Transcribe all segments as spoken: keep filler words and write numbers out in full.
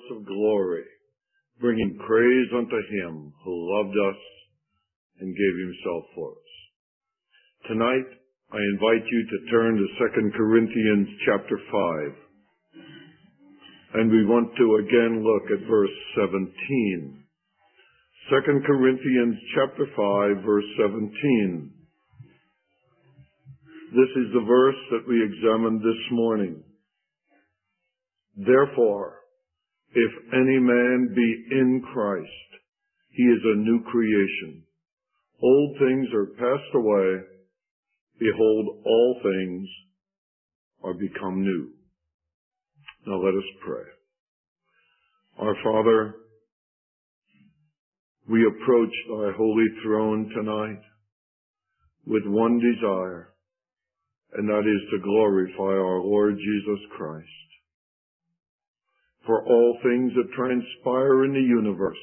of glory, bringing praise unto him who loved us and gave himself for us. Tonight, I invite you to turn to Second Corinthians chapter five. And we want to again look at verse seventeen. Second Corinthians chapter five, verse seventeen. This is the verse that we examined this morning. Therefore, if any man be in Christ, he is a new creation. Old things are passed away. Behold, all things are become new. Now let us pray. Our Father, we approach thy holy throne tonight with one desire, and that is to glorify our Lord Jesus Christ. For all things that transpire in the universe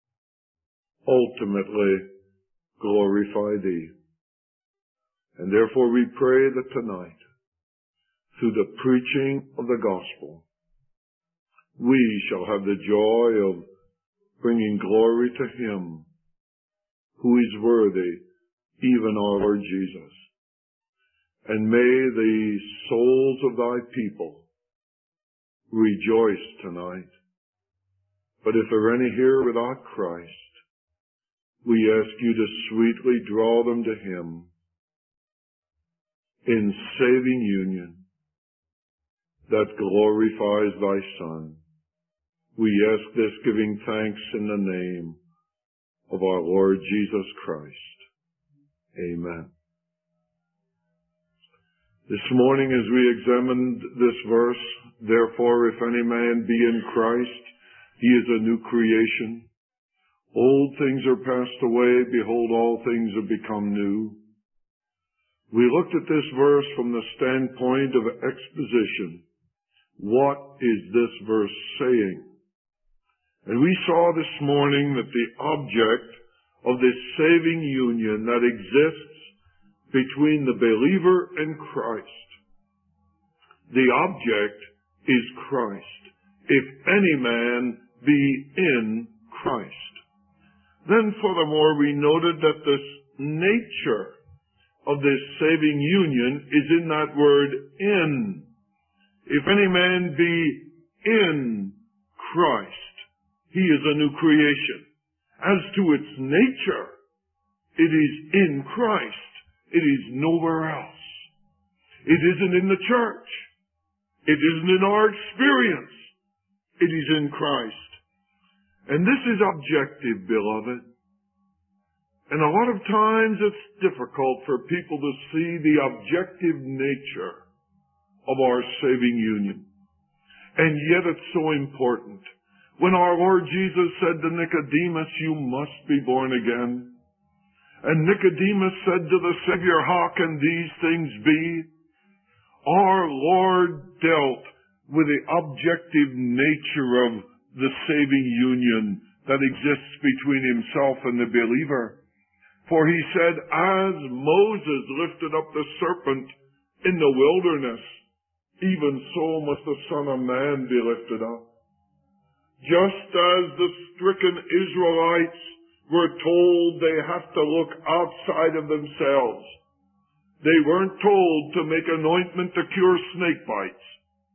ultimately glorify thee. And therefore we pray that tonight, through the preaching of the gospel, we shall have the joy of bringing glory to him who is worthy, even our Lord Jesus. And may the souls of thy people rejoice tonight. But if there are any here without Christ, we ask you to sweetly draw them to him in saving union that glorifies thy Son. We ask this giving thanks in the name of our Lord Jesus Christ. Amen. This morning as we examined this verse, therefore if any man be in Christ, he is a new creation. Old things are passed away, behold, all things have become new. We looked at this verse from the standpoint of exposition. What is this verse saying? And we saw this morning that the object of this saving union that exists between the believer and Christ, the object is Christ. If any man be in Christ. Then furthermore, we noted that this nature of this saving union is in that word in. If any man be in Christ, he is a new creation. As to its nature, it is in Christ. It is nowhere else. It isn't in the church. It isn't in our experience. It is in Christ. And this is objective, beloved. And a lot of times it's difficult for people to see the objective nature of our saving union. And yet it's so important. When our Lord Jesus said to Nicodemus, you must be born again. And Nicodemus said to the Savior, how can these things be? Our Lord dealt with the objective nature of the saving union that exists between himself and the believer. For he said, as Moses lifted up the serpent in the wilderness, even so must the Son of Man be lifted up. Just as the stricken Israelites were told they have to look outside of themselves. They weren't told to make an ointment to cure snake bites.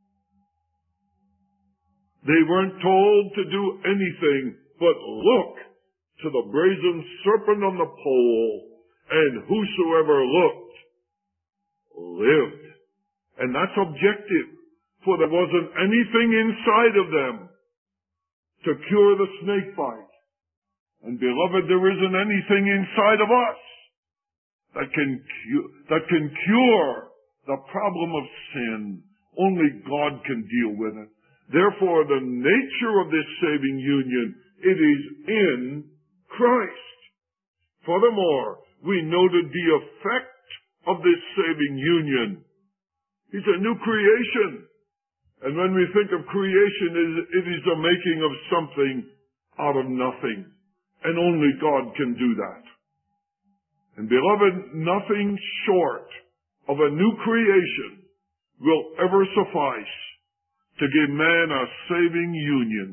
They weren't told to do anything but look to the brazen serpent on the pole, and whosoever looked lived. And that's objective, for there wasn't anything inside of them to cure the snake bite. And beloved, there isn't anything inside of us that can cure, that can cure the problem of sin. Only God can deal with it. Therefore, the nature of this saving union, it is in Christ. Furthermore, we noted the effect of this saving union. It's a new creation. And when we think of creation, it is the making of something out of nothing. And only God can do that. And beloved, nothing short of a new creation will ever suffice to give man a saving union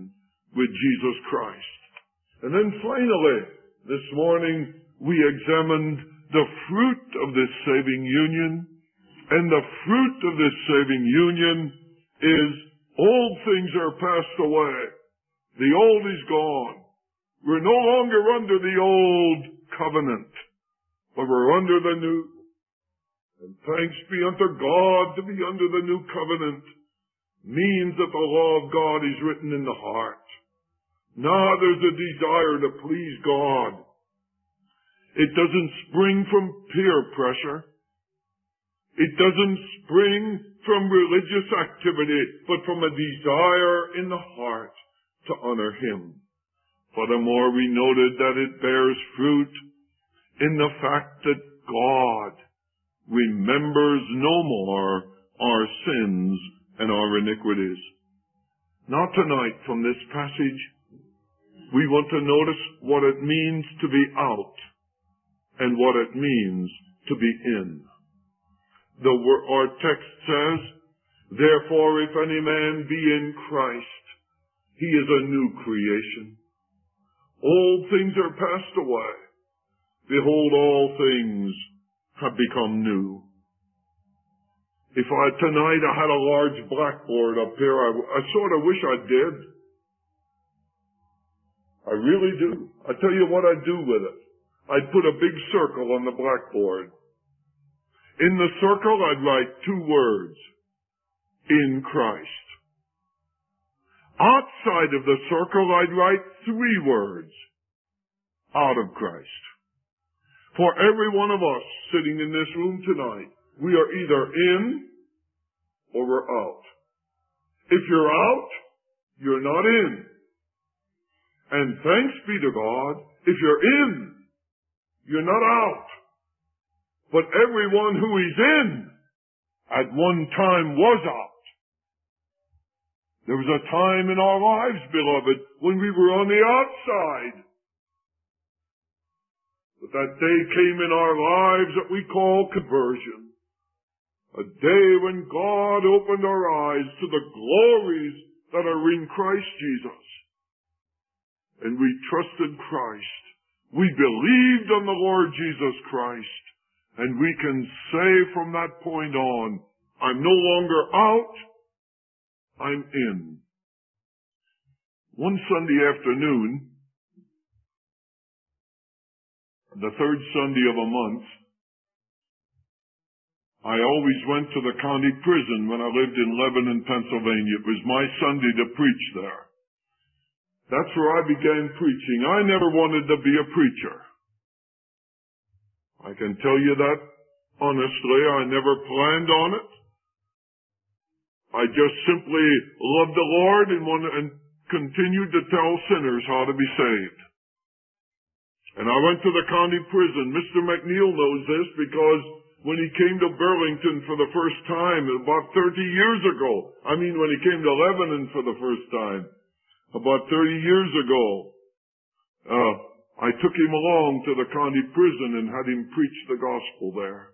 with Jesus Christ. And then finally, this morning, we examined the fruit of this saving union. And the fruit of this saving union is old things are passed away. The old is gone. We're no longer under the old covenant, but we're under the new. And thanks be unto God to be under the new covenant means that the law of God is written in the heart. Now there's a desire to please God. It doesn't spring from peer pressure. It doesn't spring from religious activity, but from a desire in the heart to honor Him. Furthermore, we noted that it bears fruit in the fact that God remembers no more our sins and our iniquities. Now tonight, from this passage, we want to notice what it means to be out and what it means to be in. The, our text says, therefore, if any man be in Christ, he is a new creation. Old things are passed away. Behold, all things have become new. If I, tonight I had a large blackboard up here, I, I sort of wish I did. I really do. I tell you what I'd do with it. I'd put a big circle on the blackboard. In the circle, I'd write two words. In Christ. Outside of the circle, I'd write three words. Out of Christ. For every one of us sitting in this room tonight, we are either in or we're out. If you're out, you're not in. And thanks be to God, if you're in, you're not out. But everyone who is in, at one time was out. There was a time in our lives, beloved, when we were on the outside. But that day came in our lives that we call conversion. A day when God opened our eyes to the glories that are in Christ Jesus. And we trusted Christ. We believed on the Lord Jesus Christ. And we can say from that point on, I'm no longer out, I'm in. One Sunday afternoon, the third Sunday of a month, I always went to the county prison when I lived in Lebanon, Pennsylvania. It was my Sunday to preach there. That's where I began preaching. I never wanted to be a preacher. I can tell you that honestly. I never planned on it. I just simply loved the Lord and wanted, and continued to tell sinners how to be saved. And I went to the county prison. Mister McNeil knows this because when he came to Burlington for the first time, about thirty years ago, I mean when he came to Lebanon for the first time, about thirty years ago, uh, I took him along to the county prison and had him preach the gospel there.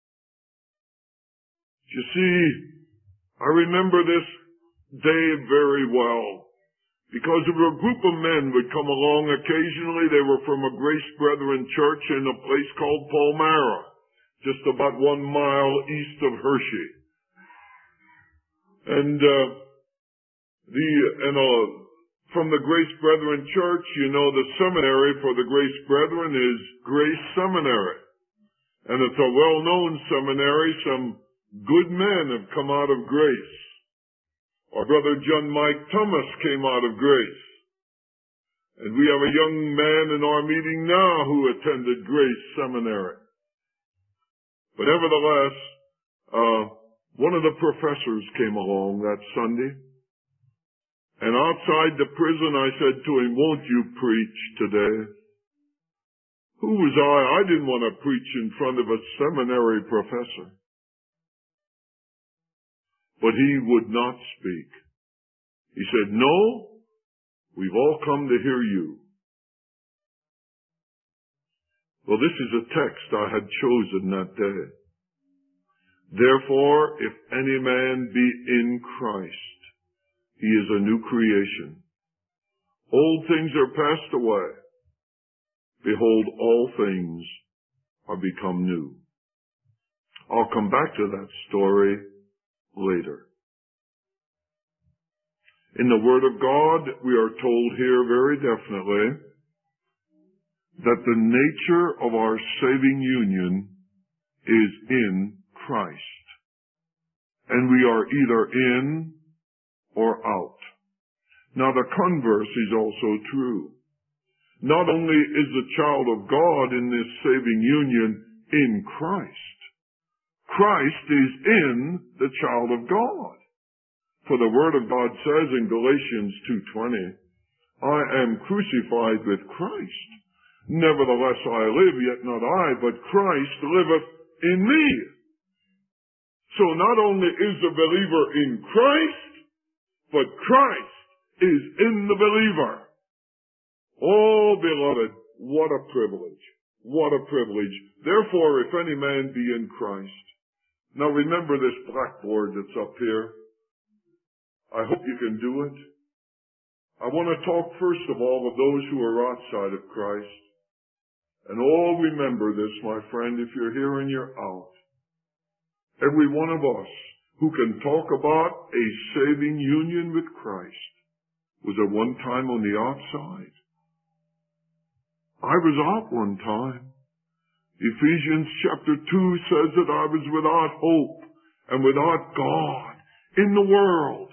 You see, I remember this day very well because there were a group of men would come along occasionally. They were from a Grace Brethren church in a place called Palmyra, just about one mile east of Hershey. And uh, the and uh, from the Grace Brethren church, you know, the seminary for the Grace Brethren is Grace Seminary. And it's a well-known seminary. Some good men have come out of Grace. Our brother John Mike Thomas came out of Grace. And we have a young man in our meeting now who attended Grace Seminary. But nevertheless, uh, one of the professors came along that Sunday. And outside the prison I said to him, won't you preach today? Who was I? I didn't want to preach in front of a seminary professor. But he would not speak. He said, no, we've all come to hear you. Well, this is a text I had chosen that day. Therefore, if any man be in Christ, he is a new creation. Old things are passed away. Behold, all things are become new. I'll come back to that story later. In the Word of God, we are told here very definitely that the nature of our saving union is in Christ. And we are either in or out. Now the converse is also true. Not only is the child of God in this saving union in Christ, Christ is in the child of God. For the Word of God says in Galatians two twenty, I am crucified with Christ. Nevertheless I live, yet not I, but Christ liveth in me. So not only is the believer in Christ, but Christ is in the believer. Oh, beloved, what a privilege. What a privilege. Therefore, if any man be in Christ. Now remember this blackboard that's up here. I hope you can do it. I want to talk first of all of those who are outside of Christ. And all remember this, my friend, if you're here and you're out. Every one of us who can talk about a saving union with Christ was at one time on the outside. I was out one time. Ephesians chapter two says that I was without hope and without God in the world.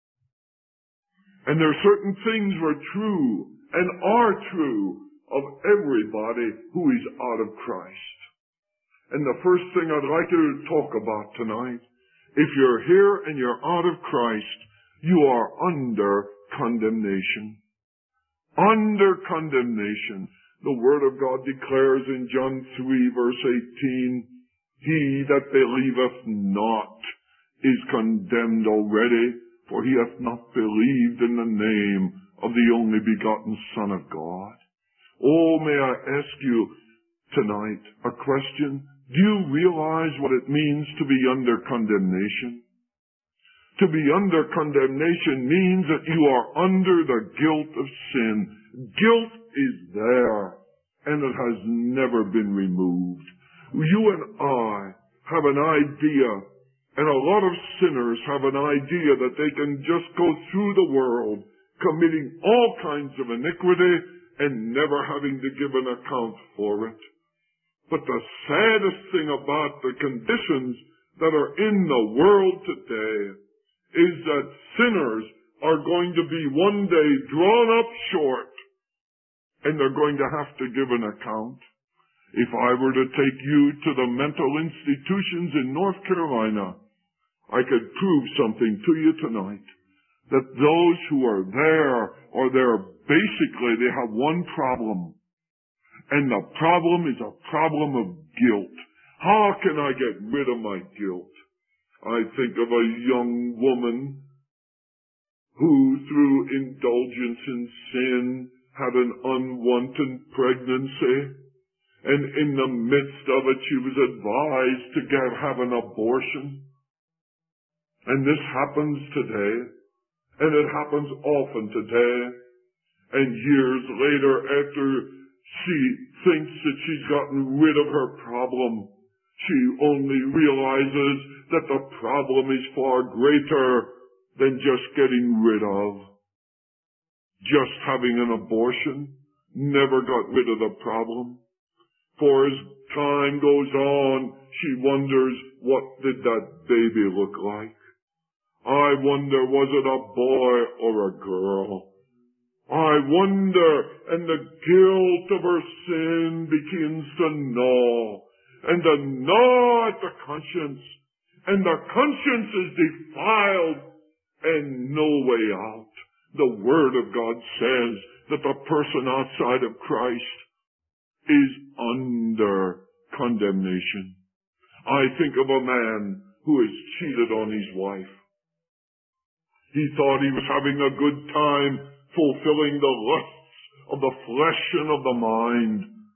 And there are certain things were true and are true of everybody who is out of Christ. And the first thing I'd like you to talk about tonight, if you're here and you're out of Christ, you are under condemnation. Under condemnation. The Word of God declares in John three verse eighteen, He that believeth not is condemned already, for he hath not believed in the name of the only begotten Son of God. Oh, may I ask you tonight a question? Do you realize what it means to be under condemnation? To be under condemnation means that you are under the guilt of sin. Guilt is there, and it has never been removed. You and I have an idea, and a lot of sinners have an idea that they can just go through the world committing all kinds of iniquity and never having to give an account for it. But the saddest thing about the conditions that are in the world today is that sinners are going to be one day drawn up short, and they're going to have to give an account. If I were to take you to the mental institutions in North Carolina, I could prove something to you tonight. That those who are there are there basically, they have one problem. And the problem is a problem of guilt. How can I get rid of my guilt? I think of a young woman who, through indulgence in sin, had an unwanted pregnancy. And in the midst of it, she was advised to get, have an abortion. And this happens today. And it happens often today. And years later, after she thinks that she's gotten rid of her problem, she only realizes that the problem is far greater than just getting rid of. Just having an abortion never got rid of the problem. For as time goes on, she wonders, what did that baby look like? I wonder, was it a boy or a girl? I wonder, and the guilt of her sin begins to gnaw, and to gnaw at the conscience, and the conscience is defiled, and no way out. The Word of God says that the person outside of Christ is under condemnation. I think of a man who has cheated on his wife. He thought he was having a good time fulfilling the lusts of the flesh and of the mind.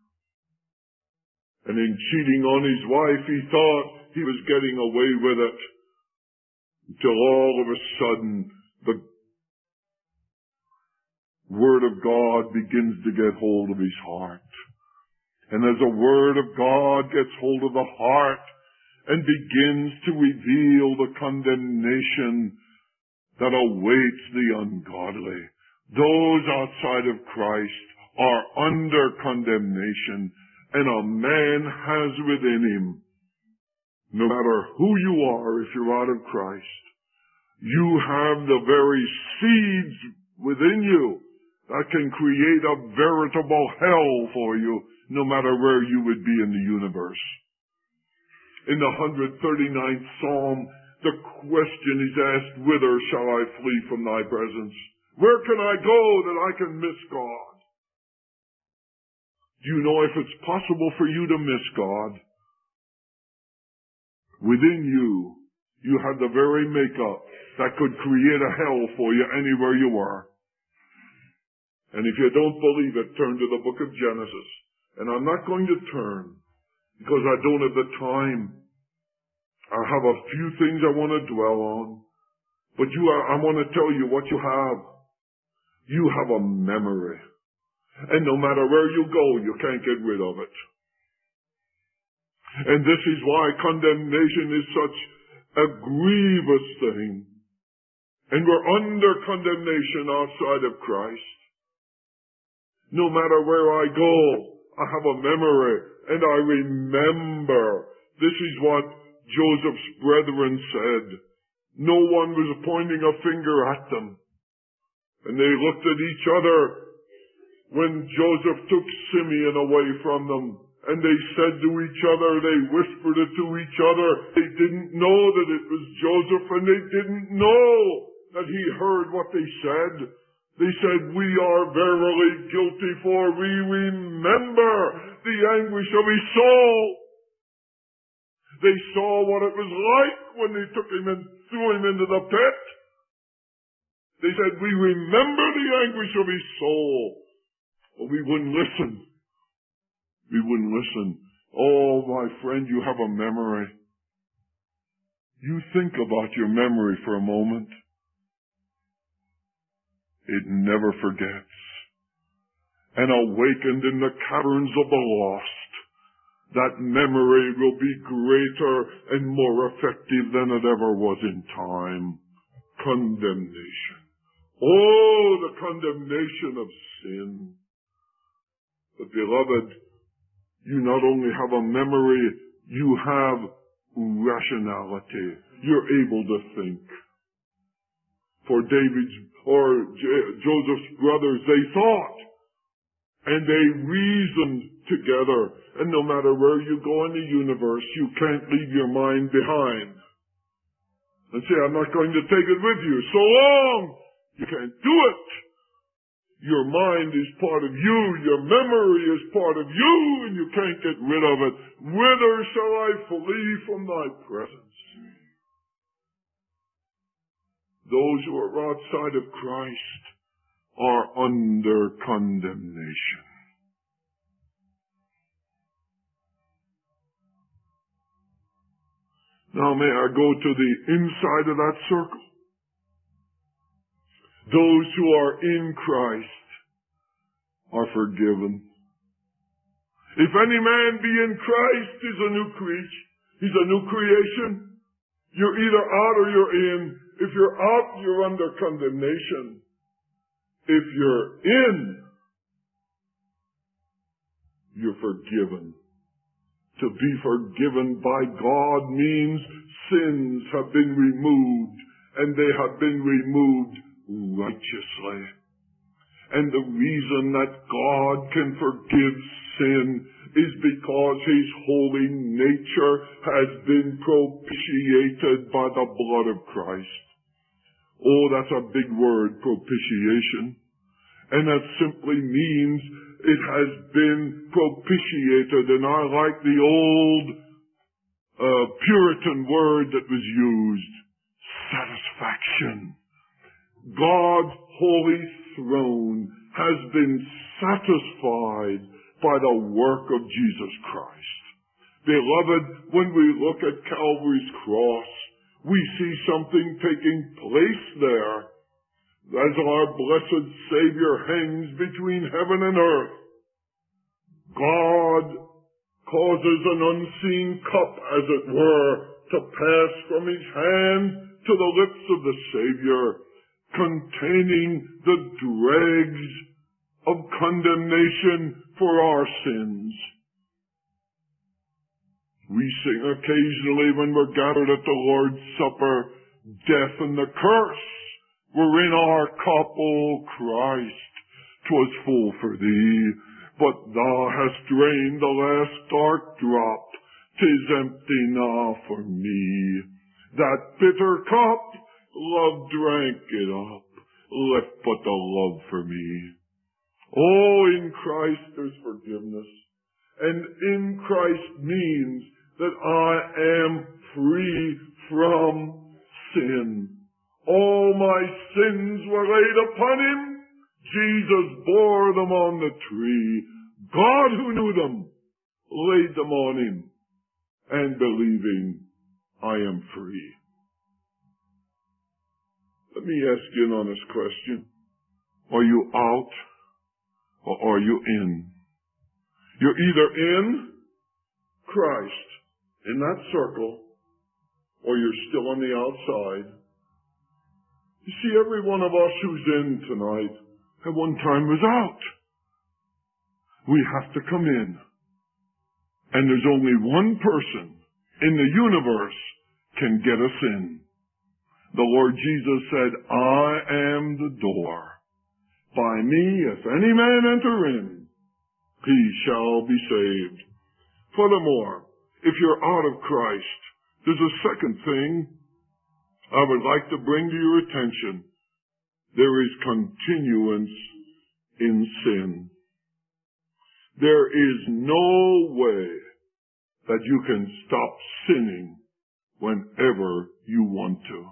And in cheating on his wife, he thought he was getting away with it. Until all of a sudden, the, Word of God begins to get hold of his heart. And as the Word of God gets hold of the heart and begins to reveal the condemnation that awaits the ungodly, those outside of Christ are under condemnation, and a man has within him, no matter who you are, if you're out of Christ, you have the very seeds within you that can create a veritable hell for you, no matter where you would be in the universe. In the one hundred thirty-ninth Psalm, the question is asked, whither shall I flee from thy presence? Where can I go that I can miss God? Do you know if it's possible for you to miss God? Within you, you have the very makeup that could create a hell for you anywhere you are. And if you don't believe it, turn to the book of Genesis. And I'm not going to turn because I don't have the time. I have a few things I want to dwell on. But you, I want to tell you what you have. You have a memory. And no matter where you go, you can't get rid of it. And this is why condemnation is such a grievous thing. And we're under condemnation outside of Christ. No matter where I go, I have a memory, and I remember. This is what Joseph's brethren said. No one was pointing a finger at them. And they looked at each other when Joseph took Simeon away from them. And they said to each other, they whispered it to each other. They didn't know that it was Joseph, and they didn't know that he heard what they said. They said, we are verily guilty, for we remember the anguish of his soul. They saw what it was like when they took him and threw him into the pit. They said, we remember the anguish of his soul. But we wouldn't listen. We wouldn't listen. Oh, my friend, you have a memory. You think about your memory for a moment. It never forgets. And awakened in the caverns of the lost, that memory will be greater and more effective than it ever was in time. Condemnation. Oh, the condemnation of sin. But beloved, you not only have a memory, you have rationality. You're able to think. For David's or J- Joseph's brothers, they thought. And they reasoned together. And no matter where you go in the universe, you can't leave your mind behind. And say, I'm not going to take it with you. So long! You can't do it. Your mind is part of you. Your memory is part of you, and you can't get rid of it. Whither shall I flee from thy presence? Those who are outside of Christ are under condemnation. Now may I go to the inside of that circle? Those who are in Christ are forgiven. If any man be in Christ, he's a new creature. He's a new creation. You're either out or you're in. If you're out, you're under condemnation. If you're in, you're forgiven. To be forgiven by God means sins have been removed, and they have been removed righteously. And the reason that God can forgive sin is because his holy nature has been propitiated by the blood of Christ. Oh, that's a big word, propitiation. And that simply means it has been propitiated. And I like the old uh, Puritan word that was used, satisfaction. God's holy throne has been satisfied by the work of Jesus Christ. Beloved, when we look at Calvary's cross, we see something taking place there. as our blessed Savior hangs between heaven and earth, God causes an unseen cup, as it were, to pass from his hand to the lips of the Savior, containing the dregs of condemnation for our sins. We sing occasionally when we're gathered at the Lord's Supper, death and the curse were in our cup, O Christ. 'Twas full for thee, but thou hast drained the last dark drop. 'Tis empty now for me. That bitter cup, love drank it up, left but the love for me. Oh, in Christ there's forgiveness. And in Christ means that I am free from sin. All my sins were laid upon him. Jesus bore them on the tree. God, who knew them, laid them on him. And believing, I am free. Let me ask you an honest question. Are you out or are you in? You're either in Christ, in that circle, or you're still on the outside. You see, every one of us who's in tonight at one time was out. We have to come in. And there's only one person in the universe can get us in. The Lord Jesus said, I am the door. By me, if any man enter in, he shall be saved. Furthermore, if you're out of Christ, there's a second thing I would like to bring to your attention. There is continuance in sin. There is no way that you can stop sinning whenever you want to.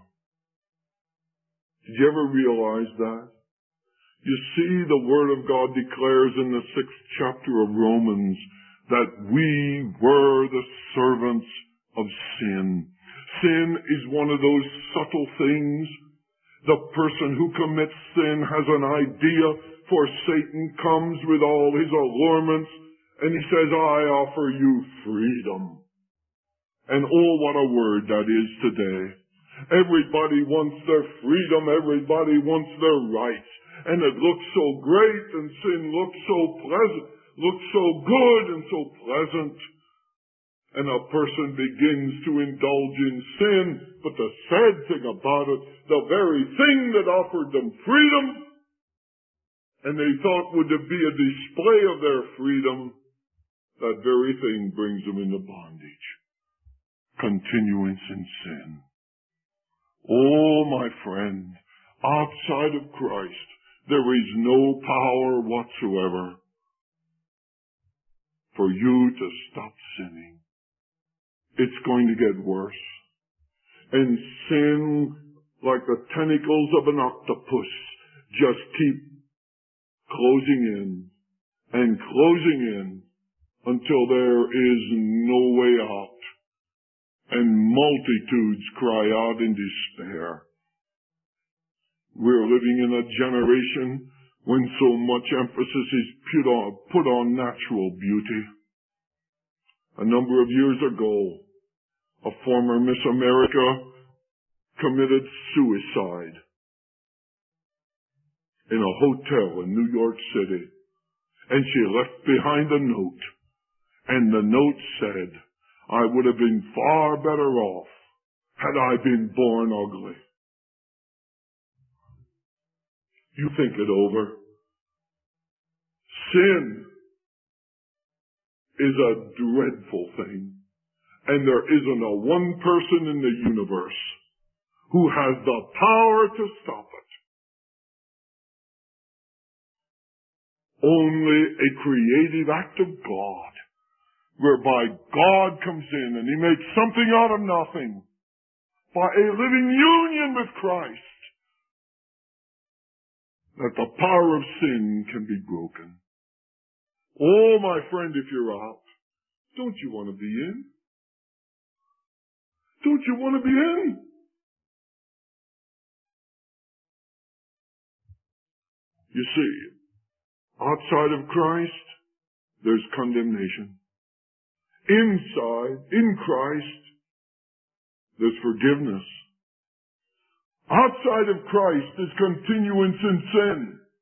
Did you ever realize that? You see, the Word of God declares in the sixth chapter of Romans that we were the servants of sin. Sin is one of those subtle things. The person who commits sin has an idea, for Satan comes with all his allurements, and he says, I offer you freedom. And oh, what a word that is today. Everybody wants their freedom. Everybody wants their rights. And it looks so great, and sin looks so pleasant, looks so good and so pleasant. And a person begins to indulge in sin, but the sad thing about it, the very thing that offered them freedom, and they thought would be a display of their freedom, that very thing brings them into bondage. Continuance in sin. Oh, my friend, outside of Christ, there is no power whatsoever for you to stop sinning. It's going to get worse. And sin, like the tentacles of an octopus, just keep closing in and closing in until there is no way out. And multitudes cry out in despair. We're living in a generation when so much emphasis is put on, put on natural beauty. A number of years ago, a former Miss America committed suicide in a hotel in New York City. And she left behind a note. And the note said, I would have been far better off had I been born ugly. You think it over. Sin is a dreadful thing. And there isn't a one person in the universe who has the power to stop it. Only a creative act of God, whereby God comes in and he makes something out of nothing by a living union with Christ, that the power of sin can be broken. Oh, my friend, if you're out, don't you want to be in? Don't you want to be in? You see, outside of Christ, there's condemnation. Inside, in Christ, there's forgiveness. Outside of Christ is continuance in sin.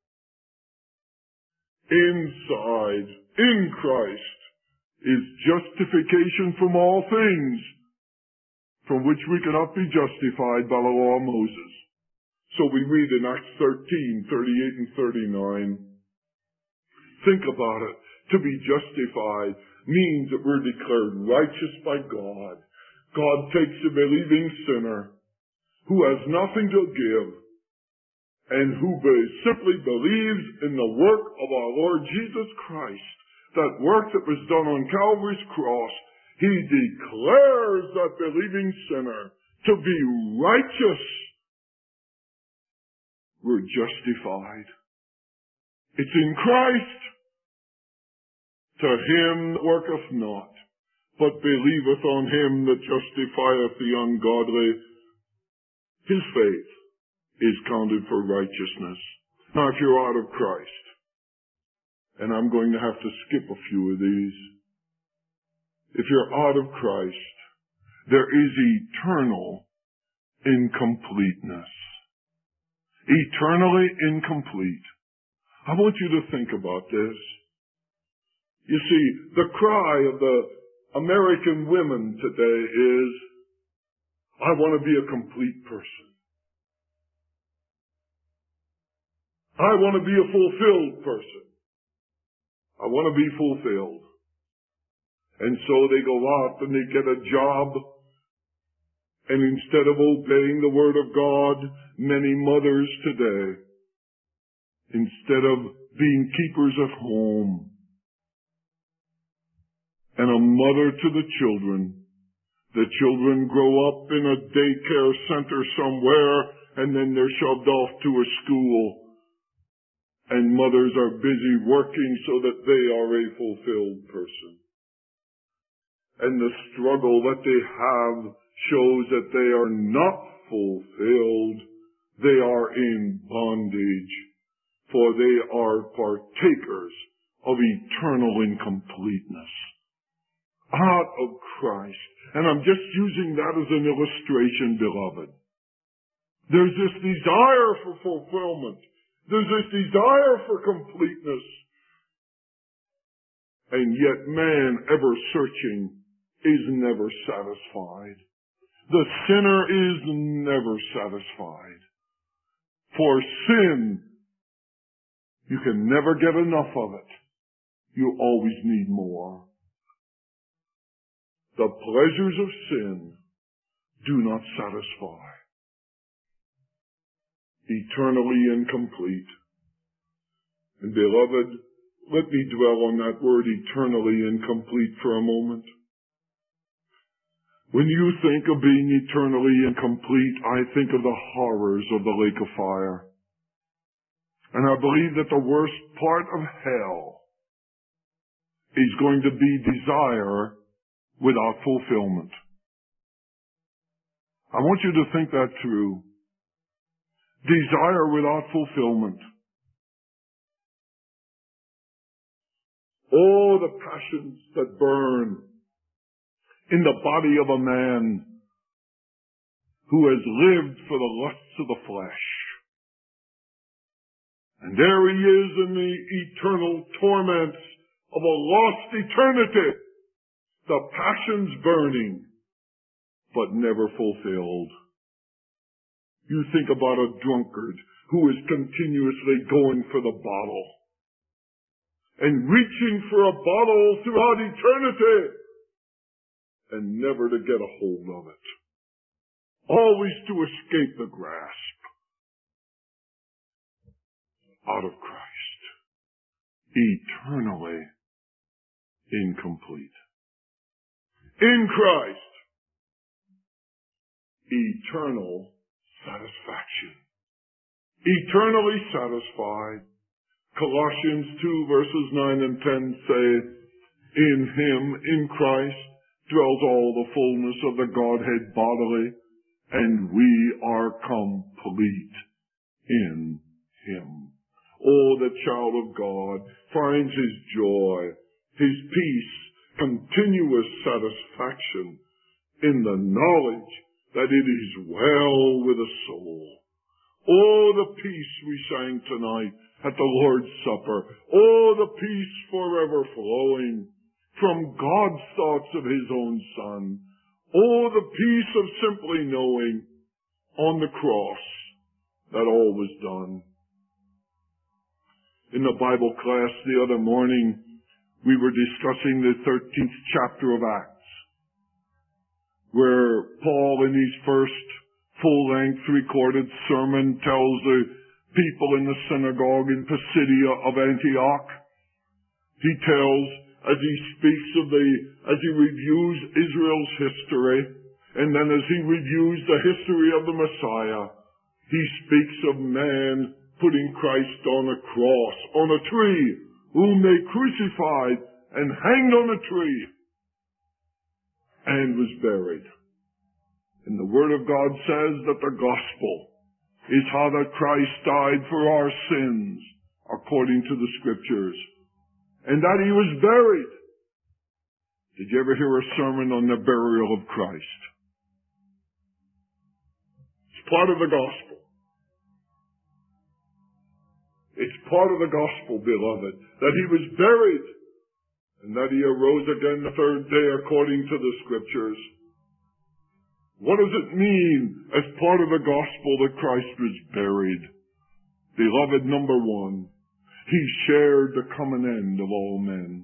Inside, in Christ, is justification from all things from which we cannot be justified by the law of Moses. So we read in Acts thirteen, thirty-eight and thirty-nine. Think about it. To be justified means that we're declared righteous by God. God takes a believing sinner who has nothing to give and who simply believes in the work of our Lord Jesus Christ, that work that was done on Calvary's cross. He declares that believing sinner to be righteous. We're justified. It's in Christ. To him that worketh not, but believeth on him that justifieth the ungodly, his faith is counted for righteousness. Now, if you're out of Christ, and I'm going to have to skip a few of these, if you're out of Christ, there is eternal incompleteness. Eternally incomplete. I want you to think about this. You see, the cry of the American women today is, I want to be a complete person. I want to be a fulfilled person. I want to be fulfilled. And so they go out and they get a job, and instead of obeying the Word of God, many mothers today, instead of being keepers of home, and a mother to the children, the children grow up in a daycare center somewhere, and then they're shoved off to a school, and mothers are busy working so that they are a fulfilled person. And the struggle that they have shows that they are not fulfilled. They are in bondage, for they are partakers of eternal incompleteness. Out of Christ. And I'm just using that as an illustration, beloved. There's this desire for fulfillment. There's this desire for completeness. And yet man, ever searching, is never satisfied. The sinner is never satisfied. For sin, you can never get enough of it. You always need more. The pleasures of sin do not satisfy. Eternally incomplete. And beloved, let me dwell on that word eternally incomplete for a moment. When you think of being eternally incomplete, I think of the horrors of the lake of fire. And I believe that the worst part of hell is going to be desire without fulfillment. I want you to think that through. Desire without fulfillment. Oh, the passions that burn in the body of a man who has lived for the lusts of the flesh. And there he is in the eternal torments of a lost eternity. The passions burning, but never fulfilled. You think about a drunkard who is continuously going for the bottle and reaching for a bottle throughout eternity and never to get a hold of it. Always to escape the grasp. Out of Christ. Eternally incomplete. In Christ. Eternal satisfaction. Eternally satisfied. Colossians two verses nine and ten say, in him, in Christ, dwells all the fullness of the Godhead bodily, and we are complete in him. Oh, the child of God finds his joy, his peace, continuous satisfaction in the knowledge that it is well with the soul. Oh, the peace we sang tonight at the Lord's Supper. Oh, the peace forever flowing from God's thoughts of his own Son. Oh, the peace of simply knowing on the cross that all was done. In the Bible class the other morning, we were discussing the thirteenth chapter of Acts, where Paul, in his first full-length recorded sermon, tells the people in the synagogue in Pisidia of Antioch, he tells, as he speaks of the, as he reviews Israel's history, and then as he reviews the history of the Messiah, he speaks of man putting Christ on a cross, on a tree, whom they crucified and hanged on a tree, and was buried. And the Word of God says that the gospel is how that Christ died for our sins, according to the Scriptures, and that he was buried. Did you ever hear a sermon on the burial of Christ? It's part of the gospel. It's part of the gospel, beloved, that he was buried and that he arose again the third day according to the Scriptures. What does it mean as part of the gospel that Christ was buried? Beloved, number one, he shared the common end of all men.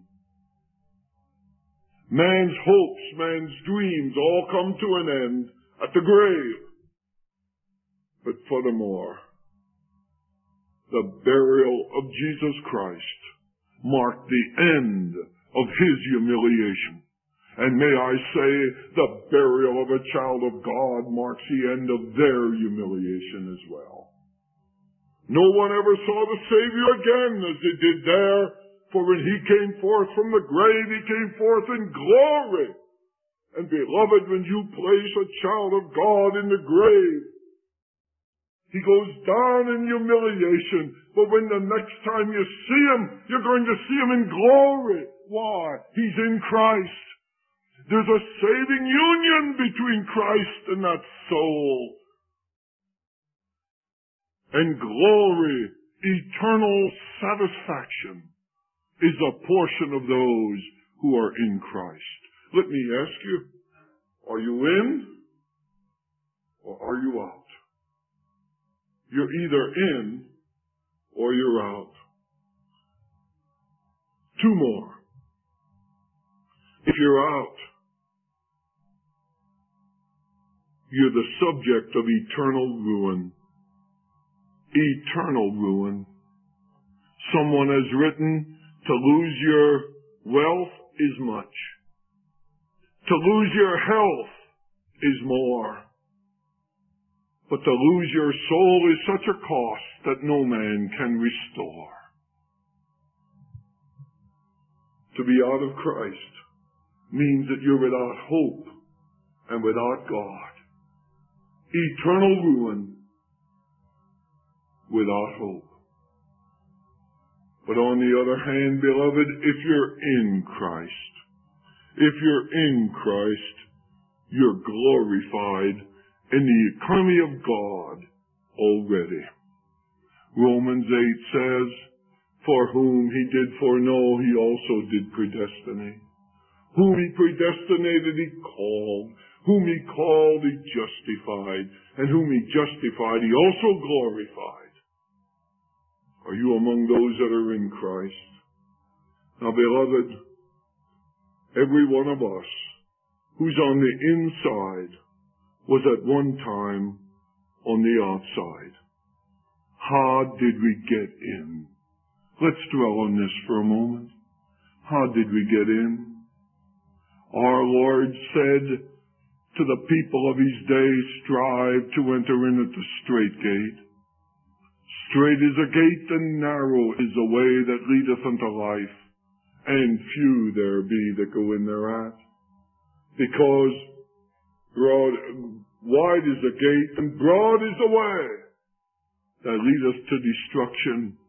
Man's hopes, man's dreams all come to an end at the grave. But furthermore, the burial of Jesus Christ marked the end of his humiliation. And may I say, the burial of a child of God marks the end of their humiliation as well. No one ever saw the Savior again as they did there, for when he came forth from the grave, he came forth in glory. And beloved, when you place a child of God in the grave, he goes down in humiliation, but when the next time you see him, you're going to see him in glory. Why? He's in Christ. There's a saving union between Christ and that soul. And glory, eternal satisfaction, is a portion of those who are in Christ. Let me ask you, are you in or are you out? You're either in or you're out. Two more. If you're out, you're the subject of eternal ruin. Eternal ruin. Someone has written, to lose your wealth is much. To lose your health is more. But to lose your soul is such a cost that no man can restore. To be out of Christ means that you're without hope and without God. Eternal ruin without hope. But on the other hand, beloved, if you're in Christ, if you're in Christ, you're glorified in the economy of God already. Romans eight says, for whom he did foreknow, he also did predestinate. Whom he predestinated, he called. Whom he called, he justified. And whom he justified, he also glorified. Are you among those that are in Christ? Now, beloved, every one of us who's on the inside was at one time on the outside. How did we get in? Let's dwell on this for a moment. How did we get in? Our Lord said to the people of his day, strive to enter in at the strait gate. Strait is a gate and narrow is the way that leadeth unto life, and few there be that go in thereat. Because broad, wide is the gate and broad is the way that leadeth to destruction,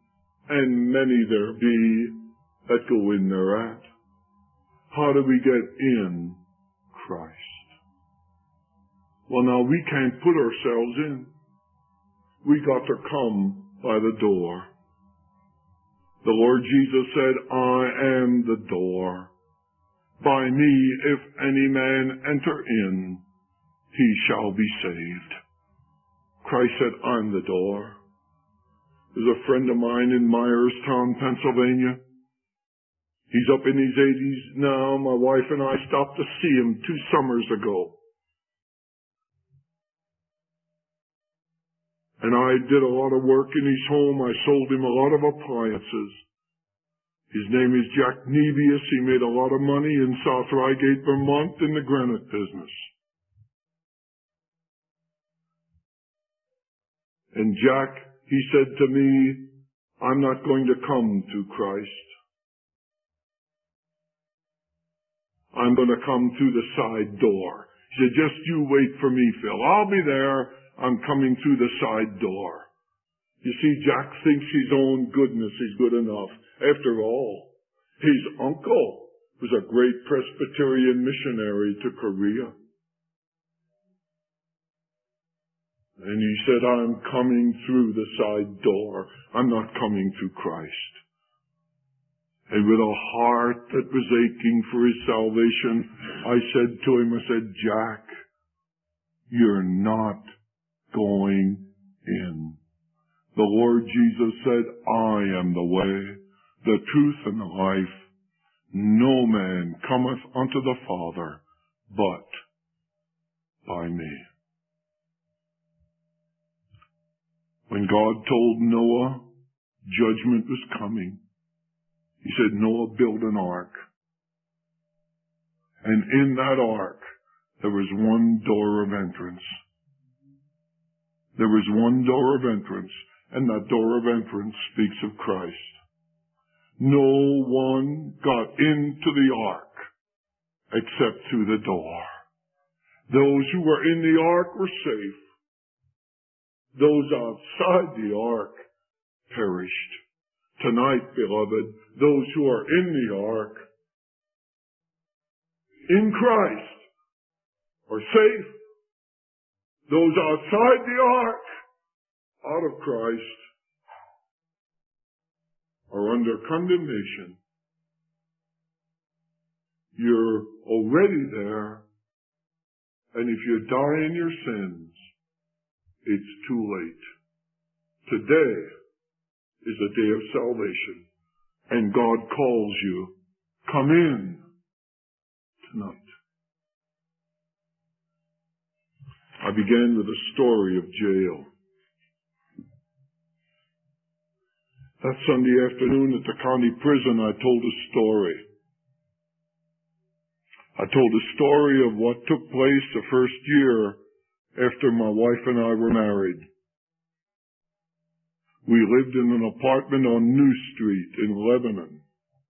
and many there be that go in thereat. How do we get in Christ? Well, now we can't put ourselves in. We got to come by the door. The Lord Jesus said, I am the door. By me, if any man enter in, he shall be saved. Christ said, I'm the door. There's a friend of mine in Myerstown, Pennsylvania. He's up in his eighties now. My wife and I stopped to see him two summers ago. And I did a lot of work in his home. I sold him a lot of appliances. His name is Jack Nebius. He made a lot of money in South Reigate, Vermont in the granite business. And Jack, he said to me, I'm not going to come to Christ. I'm going to come through the side door. He said, just you wait for me, Phil. I'll be there. I'm coming through the side door. You see, Jack thinks his own goodness is good enough. After all, his uncle was a great Presbyterian missionary to Korea. And he said, I'm coming through the side door. I'm not coming through Christ. And with a heart that was aching for his salvation, I said to him, I said, Jack, you're not going in. The Lord Jesus said, I am the way, the truth, and the life. No man cometh unto the Father but by me. When God told Noah judgment was coming, he said, Noah, build an ark. And in that ark, there was one door of entrance. There was one door of entrance, and that door of entrance speaks of Christ. No one got into the ark except through the door. Those who were in the ark were safe. Those outside the ark perished. Tonight, beloved, those who are in the ark, in Christ, are safe. Those outside the ark, out of Christ, are under condemnation. You're already there, and if you die in your sins, it's too late. Today is a day of salvation, and God calls you, come in tonight. I began with a story of jail. That Sunday afternoon at the county prison, I told a story. I told a story of what took place the first year after my wife and I were married. We lived in an apartment on New Street in Lebanon.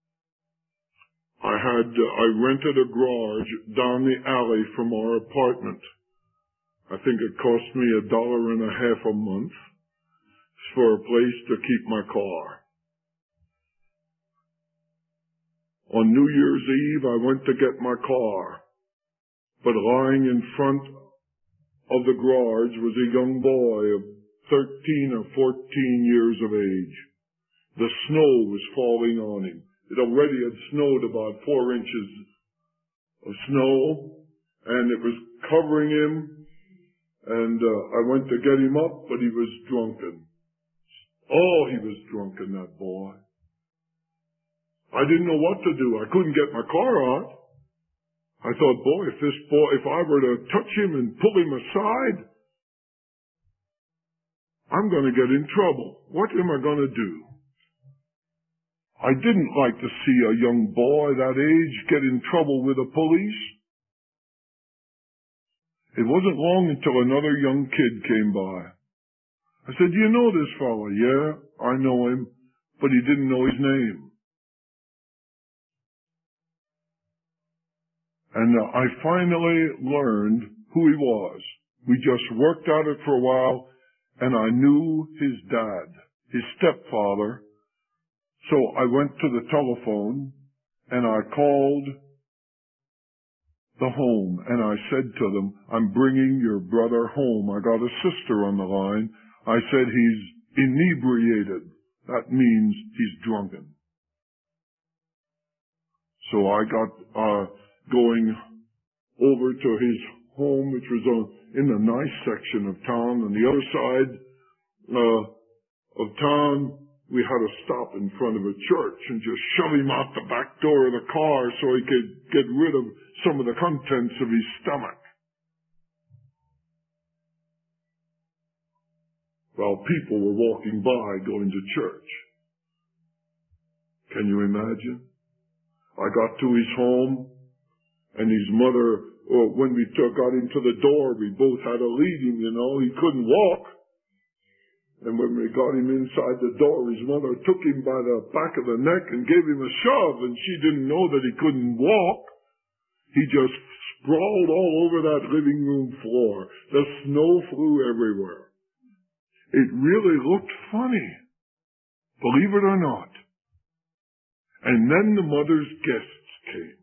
I had, uh, I rented a garage down the alley from our apartment. I think it cost me a dollar and a half a month for a place to keep my car. On New Year's Eve, I went to get my car, but lying in front of the garage was a young boy of thirteen or fourteen years of age. The snow was falling on him. It already had snowed about four inches of snow, and it was covering him. And uh, I went to get him up, but he was drunken. Oh, he was drunken, that boy. I didn't know what to do. I couldn't get my car out. I thought, boy, if this boy, if I were to touch him and pull him aside, I'm going to get in trouble. What am I going to do? I didn't like to see a young boy that age get in trouble with the police. It wasn't long until another young kid came by. I said, do you know this fellow? Yeah, I know him, but he didn't know his name. And uh, I finally learned who he was. We just worked at it for a while, and I knew his dad, his stepfather, So I went to the telephone and I called the home and I said to them, I'm bringing your brother home. I got a sister on the line. I said, he's inebriated. That means he's drunken. So I got uh going over to his home, which was on, in the nice section of town. On the other side uh, of town, we had to stop in front of a church and just shove him out the back door of the car so he could get rid of some of the contents of his stomach. While people were walking by going to church. Can you imagine? I got to his home, and his mother, well, when we took, got into the door, we both had to lead him, you know. He couldn't walk. And when we got him inside the door, his mother took him by the back of the neck and gave him a shove, and she didn't know that he couldn't walk. He just sprawled all over that living room floor. The snow flew everywhere. It really looked funny, believe it or not. And then the mother's guests came.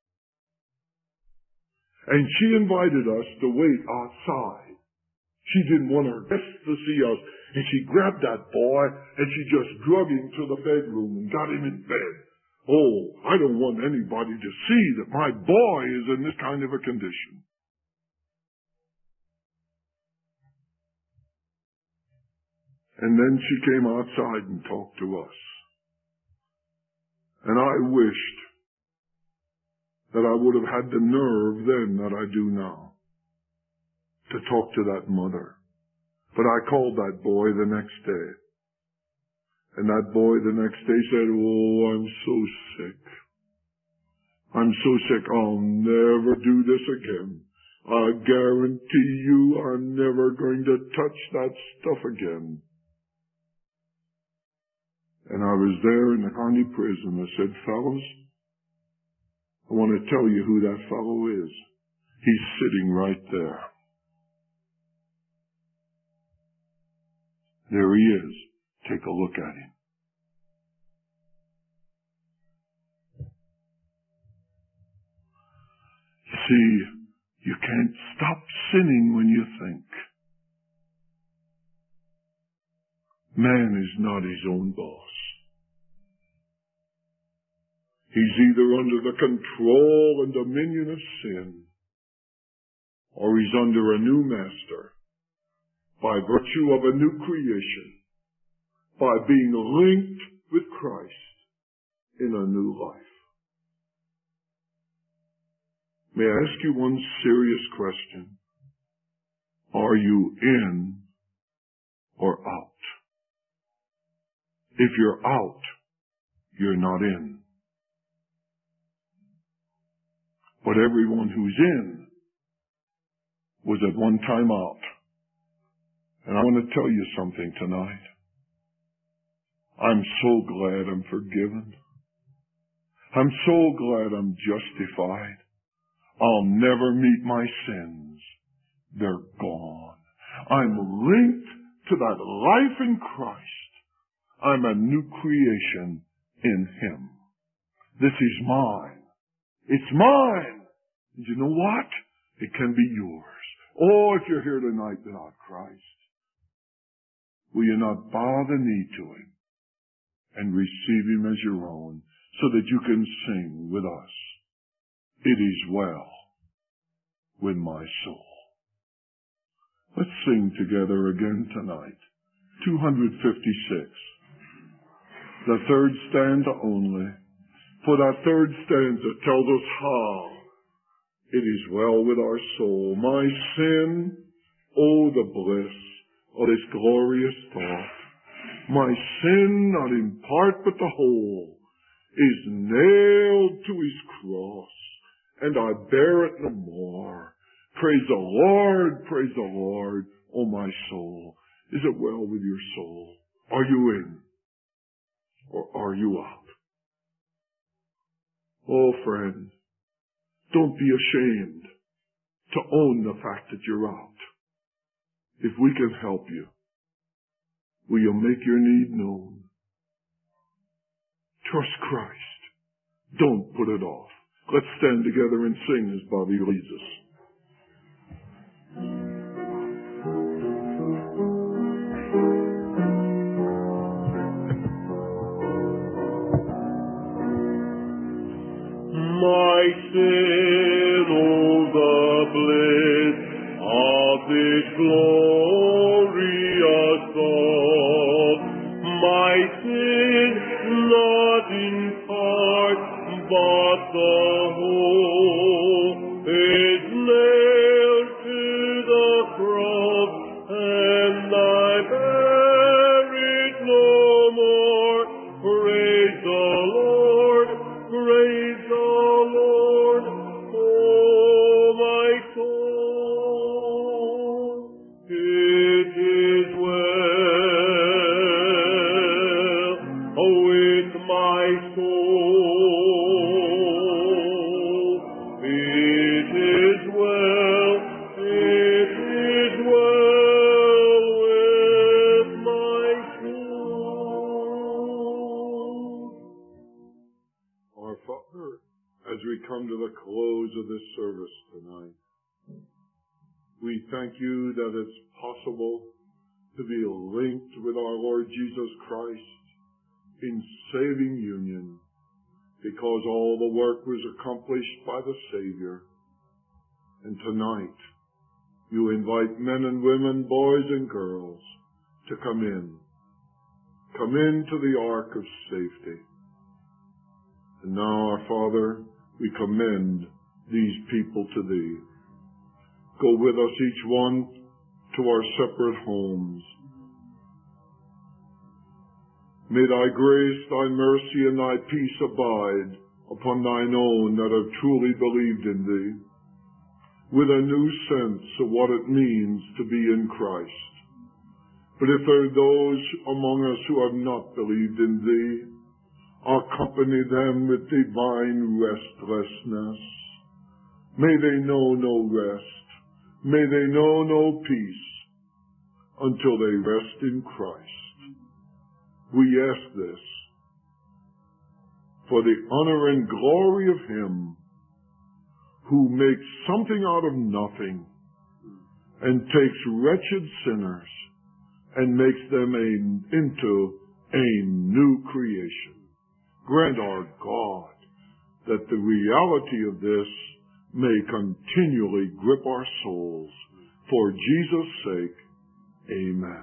And she invited us to wait outside. She didn't want her guests to see us. And she grabbed that boy and she just drug him to the bedroom and got him in bed. Oh, I don't want anybody to see that my boy is in this kind of a condition. And then she came outside and talked to us. And I wished that I would have had the nerve then that I do now to talk to that mother. But I called that boy the next day. And that boy the next day said, oh, I'm so sick. I'm so sick I'll never do this again. I guarantee you I'm never going to touch that stuff again. And I was there in the county prison. I said, fellows, I want to tell you who that fellow is. He's sitting right there. There he is. Take a look at him. You see, you can't stop sinning when you think. Man is not his own boss. He's either under the control and dominion of sin, or he's under a new master by virtue of a new creation, by being linked with Christ in a new life. May I ask you one serious question? Are you in or out? If you're out, you're not in. But everyone who's in was at one time out. And I want to tell you something tonight. I'm so glad I'm forgiven. I'm so glad I'm justified. I'll never meet my sins. They're gone. I'm linked to that life in Christ. I'm a new creation in Him. This is mine. It's mine. And you know what? It can be yours. Oh, if you're here tonight without Christ, will you not bow the knee to Him and receive Him as your own so that you can sing with us, it is well with my soul. Let's sing together again tonight. two fifty-six. The third stanza only. For that third stanza tells us how it is well with our soul. My sin, oh the bliss of this glorious thought. My sin, not in part but the whole, is nailed to His cross, and I bear it no more. Praise the Lord, praise the Lord, oh my soul. Is it well with your soul? Are you in? Or are you out? Oh, friend, don't be ashamed to own the fact that you're out. If we can help you, will you make your need known? Trust Christ. Don't put it off. Let's stand together and sing as Bobby leads us. My sin, oh, the bliss of this glorious thought. My sin, not in part, but the whole, is nailed to the cross, and I bear it no more. Praise the Lord, praise the Lord, oh my soul. It is well with my soul. It is well, it is well with my soul. Our Father, as we come to the close of this service tonight, we thank you that it's possible to be linked with our Lord Jesus Christ in saving union, because all the work was accomplished by the Savior. And tonight, you invite men and women, boys and girls, to come in. Come into the ark of safety. And now, our Father, we commend these people to Thee. Go with us, each one, to our separate homes. May Thy grace, Thy mercy, and Thy peace abide upon Thine own that have truly believed in Thee, with a new sense of what it means to be in Christ. But if there are those among us who have not believed in Thee, accompany them with divine restlessness. May they know no rest. May they know no peace until they rest in Christ. We ask this for the honor and glory of Him who makes something out of nothing and takes wretched sinners and makes them a, into a new creation. Grant, our God, that the reality of this may continually grip our souls. For Jesus' sake, amen.